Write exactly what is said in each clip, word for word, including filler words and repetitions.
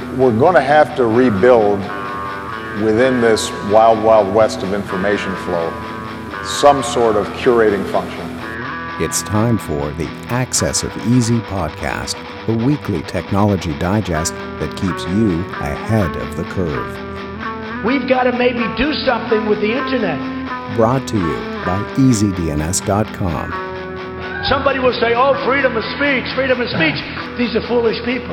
we're going to have to rebuild within this wild, wild west of information flow some sort of curating function. It's time for the Access of Easy podcast, the weekly technology digest that keeps you ahead of the curve. We've got to maybe do something with the internet. Brought to you by easy d n s dot com. Somebody will say, oh, freedom of speech, freedom of speech. These are foolish people.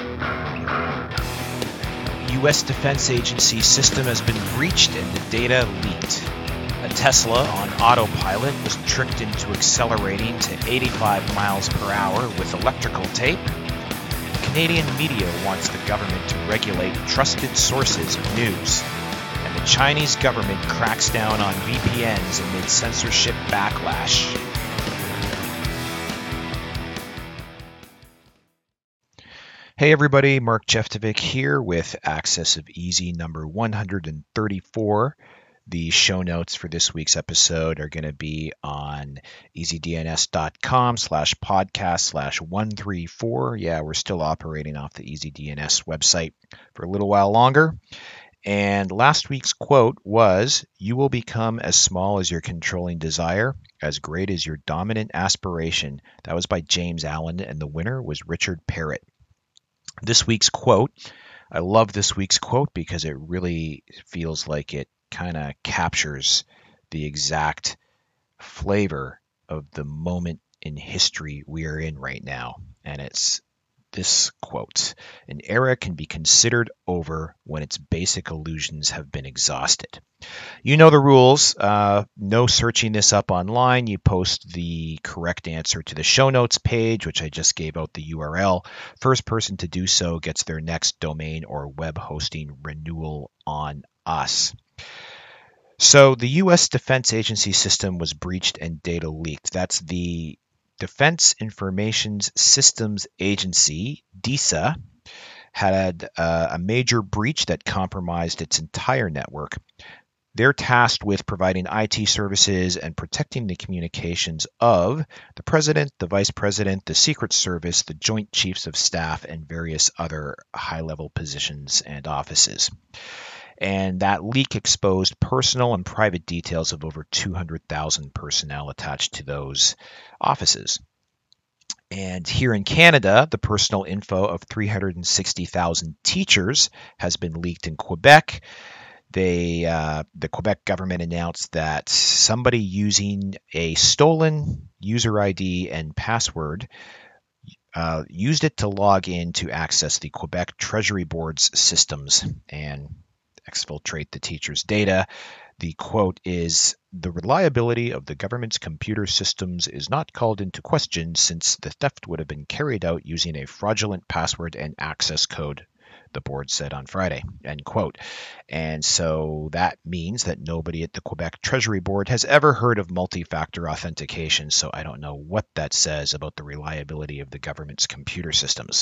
U S Defense Agency system has been breached and the data leaked. A Tesla on autopilot was tricked into accelerating to eighty-five miles per hour with electrical tape. Canadian media wants the government to regulate trusted sources of news. And the Chinese government cracks down on V P Ns amid censorship backlash. Hey everybody, Mark Jeftovic here with Access of Easy number one hundred thirty-four. The show notes for this week's episode are going to be on easydns.com slash podcast slash 134. Yeah, we're still operating off the EasyDNS website for a little while longer. And last week's quote was, "You will become as small as your controlling desire, as great as your dominant aspiration." That was by James Allen, and the winner was Richard Parrott. This week's quote, I love this week's quote because it really feels like it kind of captures the exact flavor of the moment in history we are in right now. And it's this quote: "An era can be considered over when its basic illusions have been exhausted." You know the rules. Uh, no searching this up online. You post the correct answer to the show notes page, which I just gave out the U R L. First person to do so gets their next domain or web hosting renewal on us. So the U S Defense Agency system was breached and data leaked. That's the Defense Information Systems Agency, D I S A, had uh, a major breach that compromised its entire network. They're tasked with providing I T services and protecting the communications of the President, the Vice President, the Secret Service, the Joint Chiefs of Staff, and various other high-level positions and offices. And that leak exposed personal and private details of over two hundred thousand personnel attached to those offices. And here in Canada, the personal info of three hundred sixty thousand teachers has been leaked in Quebec. They, uh, the Quebec government announced that somebody using a stolen user I D and password uh, used it to log in to access the Quebec Treasury Board's systems and exfiltrate the teachers' data. The quote is, "The reliability of the government's computer systems is not called into question since the theft would have been carried out using a fraudulent password and access code," the board said on Friday, end quote. And so that means that nobody at the Quebec Treasury Board has ever heard of multi-factor authentication, so I don't know what that says about the reliability of the government's computer systems.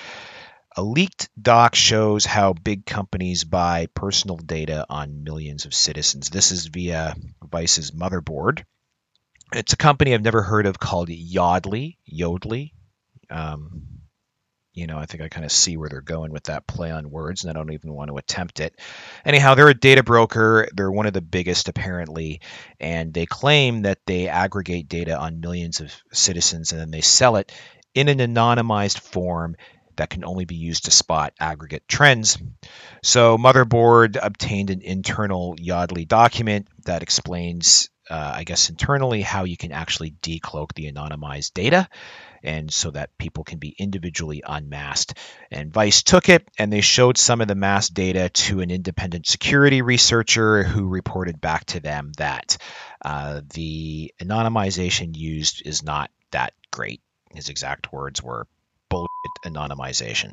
A leaked doc shows how big companies buy personal data on millions of citizens. This is via Vice's Motherboard. It's a company I've never heard of called Yodlee. Yodlee. Um, you know, I think I kind of see where they're going with that play on words, and I don't even want to attempt it. Anyhow, they're a data broker. They're one of the biggest, apparently, and they claim that they aggregate data on millions of citizens, and then they sell it in an anonymized form that can only be used to spot aggregate trends. So Motherboard obtained an internal Yodlee document that explains, uh, I guess internally, how you can actually decloak the anonymized data, and so that people can be individually unmasked. And Vice took it, and they showed some of the masked data to an independent security researcher who reported back to them that uh, the anonymization used is not that great. His exact words were, "bullshit anonymization."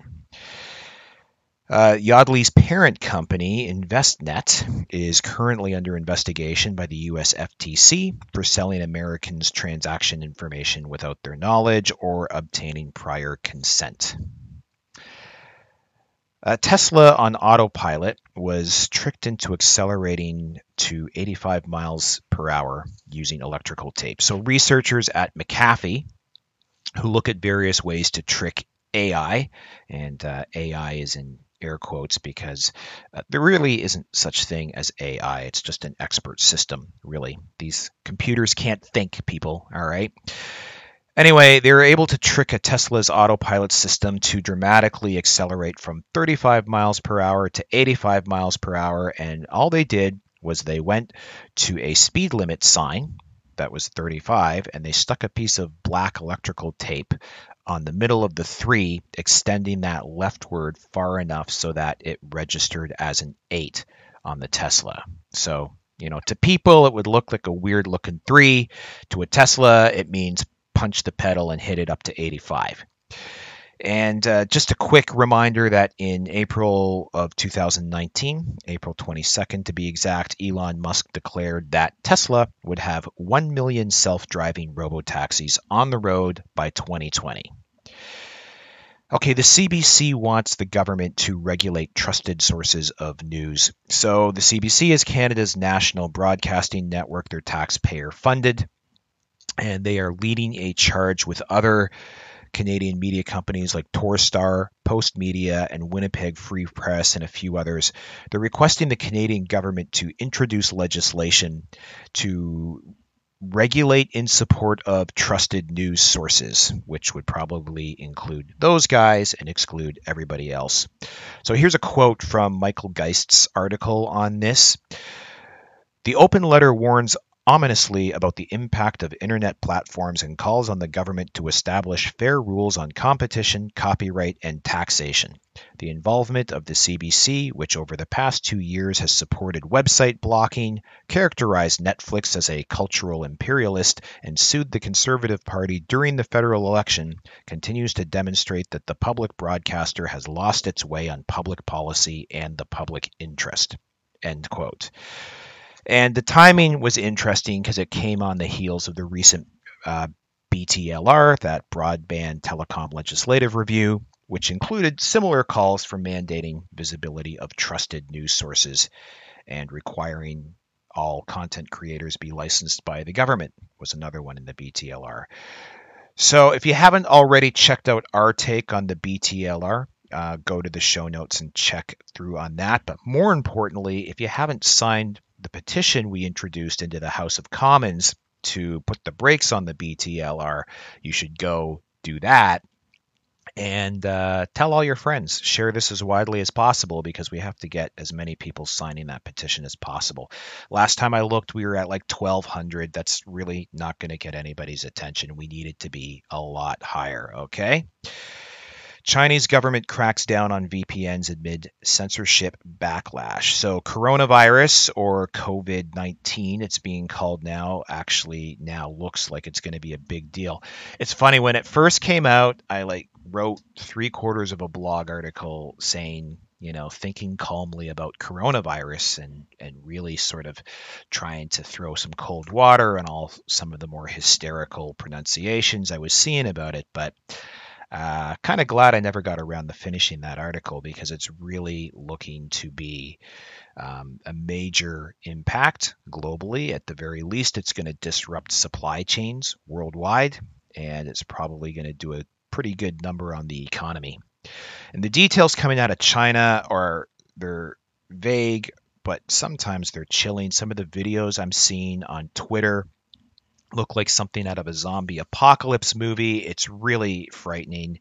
Uh, Yodlee's parent company, InvestNet, is currently under investigation by the U S F T C for selling Americans transaction information without their knowledge or obtaining prior consent. Uh, Tesla on autopilot was tricked into accelerating to eighty-five miles per hour using electrical tape. So researchers at McAfee, who look at various ways to trick A I, and uh, A I is in air quotes, because uh, there really isn't such thing as A I. It's just an expert system, really. These computers can't think, people, all right? Anyway, they were able to trick a Tesla's autopilot system to dramatically accelerate from thirty-five miles per hour to eighty-five miles per hour, and all they did was they went to a speed limit sign that was thirty-five, and they stuck a piece of black electrical tape on the middle of the three, extending that leftward far enough so that it registered as an eight on the Tesla. So, you know, to people, it would look like a weird looking three. To a Tesla, it means punch the pedal and hit it up to eighty-five. And uh, just a quick reminder that in April of two thousand nineteen, April twenty-second to be exact, Elon Musk declared that Tesla would have one million self-driving robotaxis on the road by twenty twenty. Okay, the C B C wants the government to regulate trusted sources of news. So the C B C is Canada's national broadcasting network. They're taxpayer funded, and they are leading a charge with other Canadian media companies like Torstar, Post Media, and Winnipeg Free Press, and a few others. They're requesting the Canadian government to introduce legislation to regulate in support of trusted news sources, which would probably include those guys and exclude everybody else. So here's a quote from Michael Geist's article on this. The open letter warns ominously about the impact of internet platforms and calls on the government to establish fair rules on competition, copyright, and taxation. The involvement of the C B C, which over the past two years has supported website blocking, characterized Netflix as a cultural imperialist, and sued the Conservative Party during the federal election, continues to demonstrate that the public broadcaster has lost its way on public policy and the public interest. End quote. And the timing was interesting because it came on the heels of the recent uh, B T L R, that Broadband Telecom Legislative Review, which included similar calls for mandating visibility of trusted news sources and requiring all content creators be licensed by the government, was another one in the B T L R. So if you haven't already checked out our take on the B T L R, uh, go to the show notes and check through on that. But more importantly, if you haven't signed the petition we introduced into the House of Commons to put the brakes on the B T L R, you should go do that. And uh, tell all your friends. Share this as widely as possible because we have to get as many people signing that petition as possible. Last time I looked, we were at like twelve hundred. That's really not going to get anybody's attention. We need it to be a lot higher, okay? Chinese government cracks down on V P Ns amid censorship backlash. So coronavirus, or COVID nineteen, it's being called now, actually now looks like it's going to be a big deal. It's funny, when it first came out, I like wrote three quarters of a blog article saying, you know, thinking calmly about coronavirus and, and really sort of trying to throw some cold water on all some of the more hysterical pronunciations I was seeing about it. But Uh, kind of glad I never got around to finishing that article because it's really looking to be um, a major impact globally. At the very least, it's going to disrupt supply chains worldwide, and it's probably going to do a pretty good number on the economy. And the details coming out of China are, they're vague, but sometimes they're chilling. Some of the videos I'm seeing on Twitter look like something out of a zombie apocalypse movie. It's really frightening.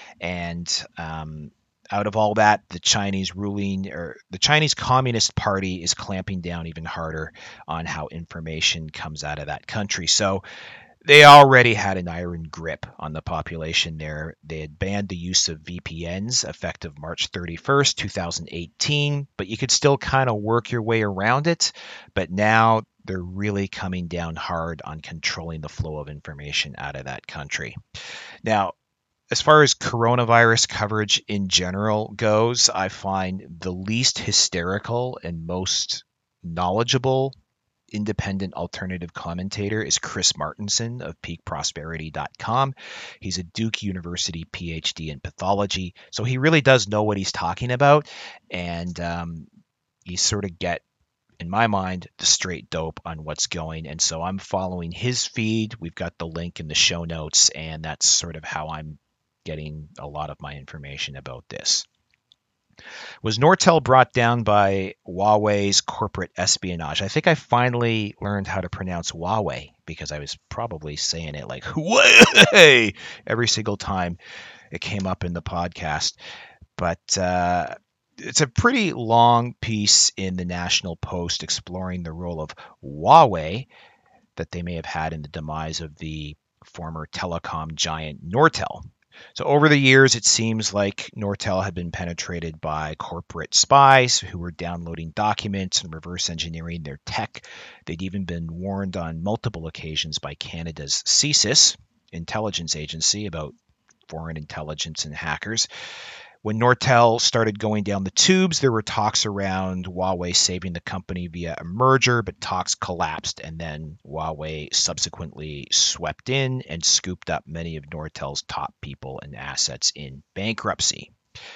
And um, out of all that, the Chinese ruling or the Chinese Communist Party is clamping down even harder on how information comes out of that country. So they already had an iron grip on the population there. They had banned the use of V P Ns effective March thirty-first, twenty eighteen, but you could still kind of work your way around it. But now they're really coming down hard on controlling the flow of information out of that country. Now, as far as coronavirus coverage in general goes, I find the least hysterical and most knowledgeable independent alternative commentator is Chris Martenson of peak prosperity dot com. He's a Duke University P H D in pathology, so he really does know what he's talking about, and um, you sort of get, in my mind, the straight dope on what's going. And so I'm following his feed. We've got the link in the show notes, and that's sort of how I'm getting a lot of my information about this. Was Nortel brought down by Huawei's corporate espionage? I think I finally learned how to pronounce Huawei because I was probably saying it like Huawei every single time it came up in the podcast. But uh, it's a pretty long piece in the National Post exploring the role of Huawei that they may have had in the demise of the former telecom giant Nortel. So over the years, it seems like Nortel had been penetrated by corporate spies who were downloading documents and reverse engineering their tech. They'd even been warned on multiple occasions by Canada's C S I S, intelligence agency, about foreign intelligence and hackers. When Nortel started going down the tubes, there were talks around Huawei saving the company via a merger, but talks collapsed, and then Huawei subsequently swept in and scooped up many of Nortel's top people and assets in bankruptcy.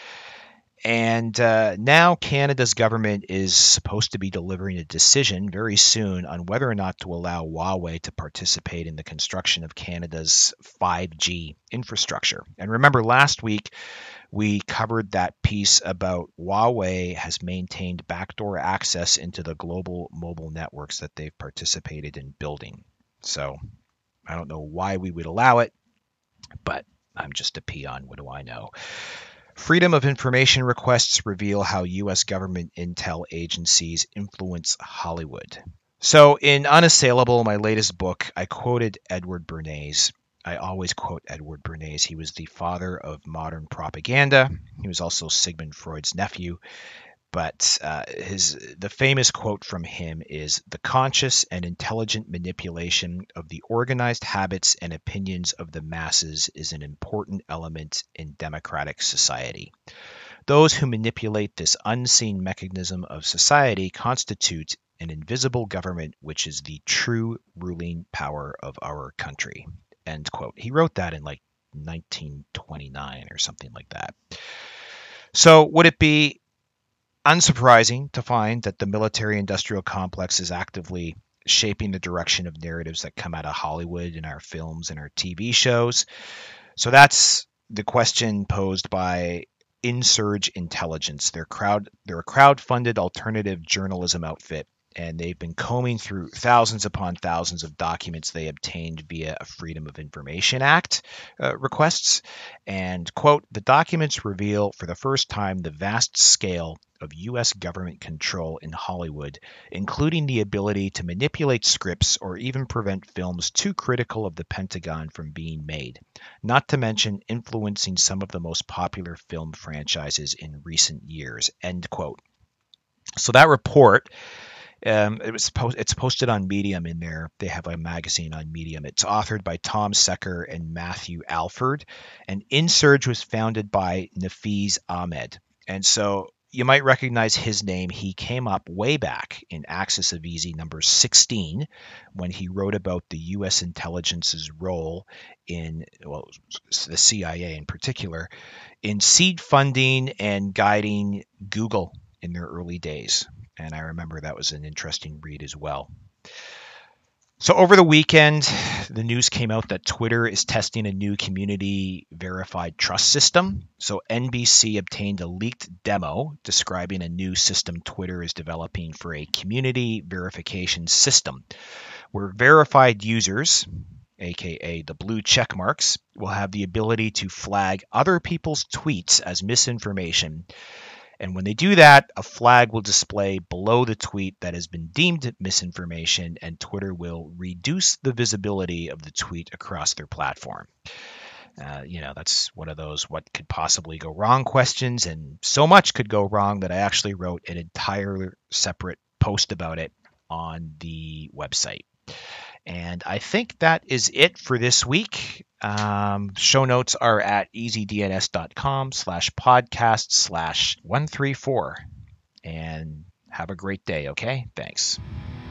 And uh, now Canada's government is supposed to be delivering a decision very soon on whether or not to allow Huawei to participate in the construction of Canada's five G infrastructure. And remember, last week, we covered that piece about Huawei has maintained backdoor access into the global mobile networks that they've participated in building. So I don't know why we would allow it, but I'm just a peon. What do I know? Freedom of Information requests reveal how U S government intel agencies influence Hollywood. So in Unassailable, my latest book, I quoted Edward Bernays. I always quote Edward Bernays. He was the father of modern propaganda. He was also Sigmund Freud's nephew. But uh, his the famous quote from him is, "The conscious and intelligent manipulation of the organized habits and opinions of the masses is an important element in democratic society. Those who manipulate this unseen mechanism of society constitute an invisible government which is the true ruling power of our country." End quote. He wrote that in like nineteen twenty-nine or something like that. So would it be unsurprising to find that the military-industrial complex is actively shaping the direction of narratives that come out of Hollywood in our films and our T V shows? So that's the question posed by Insurge Intelligence. They're crowd they're a crowd-funded alternative journalism outfit, and they've been combing through thousands upon thousands of documents they obtained via a Freedom of Information Act uh, requests. And, quote, "The documents reveal for the first time the vast scale of U S government control in Hollywood, including the ability to manipulate scripts or even prevent films too critical of the Pentagon from being made, not to mention influencing some of the most popular film franchises in recent years," end quote. So that report, Um, it was post, it's posted on Medium in there. They have a magazine on Medium. It's authored by Tom Secker and Matthew Alford. And Insurge was founded by Nafeez Ahmed. And so you might recognize his name. He came up way back in Axis of Easy number sixteen when he wrote about the U S intelligence's role in, well, the C I A in particular, in seed funding and guiding Google in their early days. And I remember that was an interesting read as well. So over the weekend, the news came out that Twitter is testing a new community verified trust system. So N B C obtained a leaked demo describing a new system Twitter is developing for a community verification system where verified users, aka the blue check marks, will have the ability to flag other people's tweets as misinformation. And when they do that, a flag will display below the tweet that has been deemed misinformation, and Twitter will reduce the visibility of the tweet across their platform. Uh, you know, that's one of those what could possibly go wrong questions, and so much could go wrong that I actually wrote an entire separate post about it on the website. And I think that is it for this week. Um, show notes are at easydns.com slash podcast slash 134. And have a great day, okay? Thanks.